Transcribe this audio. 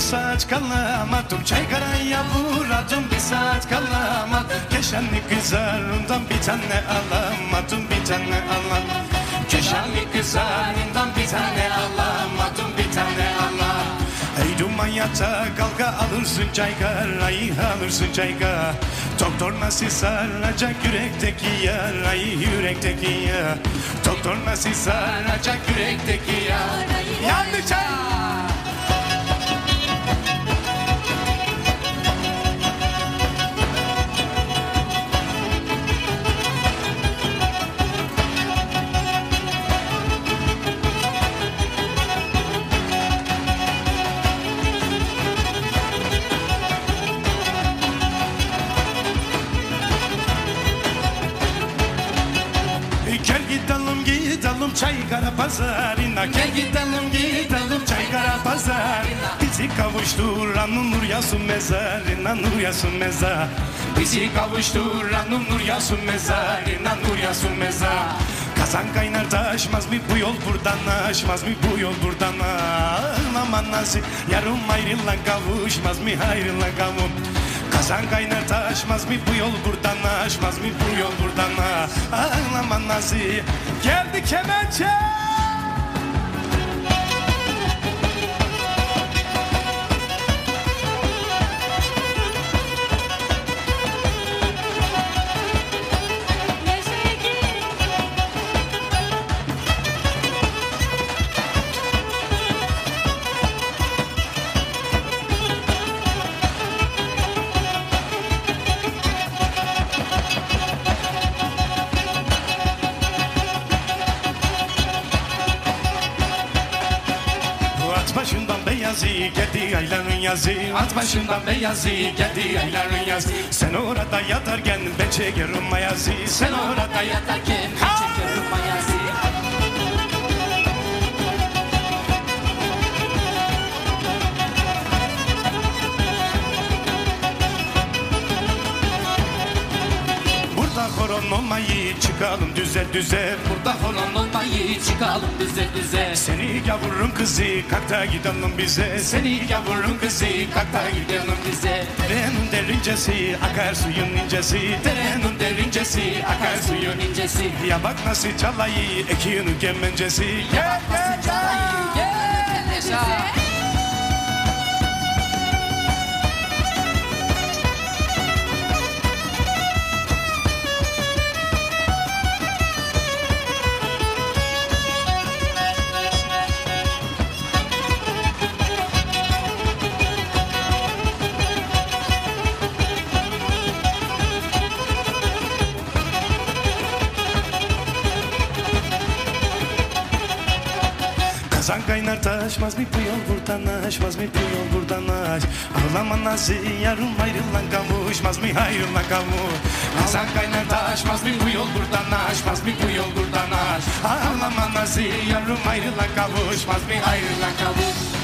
saat kalamadım, çaygaraya vuradım bir saat kalamadım. Keşanlı kızarından bir tane alamadım, bir tane alamadım. Keşanlı kızarından bir tane alamadım, bir tane alamadım. Ey duman yatağa kalka alırsın çaygarayı, alırsın çayga. Doktor nasıl saracak yürekteki yarayı, yürekteki ya. Doktor nasıl saracak yürekteki yarayı. Yandı çay. Gel gidelim Çaykara pazarına. Gel gidelim Çaykara pazarına. Bizi kavuşturan nur yasın mezarına, nur yasın mezar. Bizi kavuşturan nur yasın mezarına, nur yasın mezar. Kazan kaynar taşmaz mı bu yol buradan, aşmaz mı bu yol buradan. Aman nasıl yarım ayrılan kavuşmaz mı ayrılan kavuş. Kazan kaynar taşmaz mı bu yol buradan, aşmaz mı bu yol buradan. Ağlaman nasıl geldi kemençe. At başından beyazı geldi ayların yazı. At başından beyazı geldi ayların yazı. Sen orada yatarken ben çekerim mayazı. Sen orada yatarken ben çekerim mayazı. Burada horon olmayı çıkalım düze düze. Burada horon olmayı çıkalım düze düze. Seni yavrum kızı kalk da gidelim bize. Seni yavrum kızı kalk da gidelim bize. Derenin derincesi akar suyun incesi. Derenin derincesi akar suyun incesi. Ya bak nasıl çalayı ekinin kemencesi. Ya bak nasıl çalayı gel yaşa. Kazan kaynar taşmaz mı bu yol buradan, aşmaz mı bu yol buradan aş. Ağlama nasıl yarım ayrılan kavuşmaz mı ayrılan kavuş. Kazan kaynar taşmaz mı bu yol buradan, aşmaz mı bu yol buradan aş. Ağlama nasıl yarım ayrılan kavuşmaz mı ayrılan kavuş.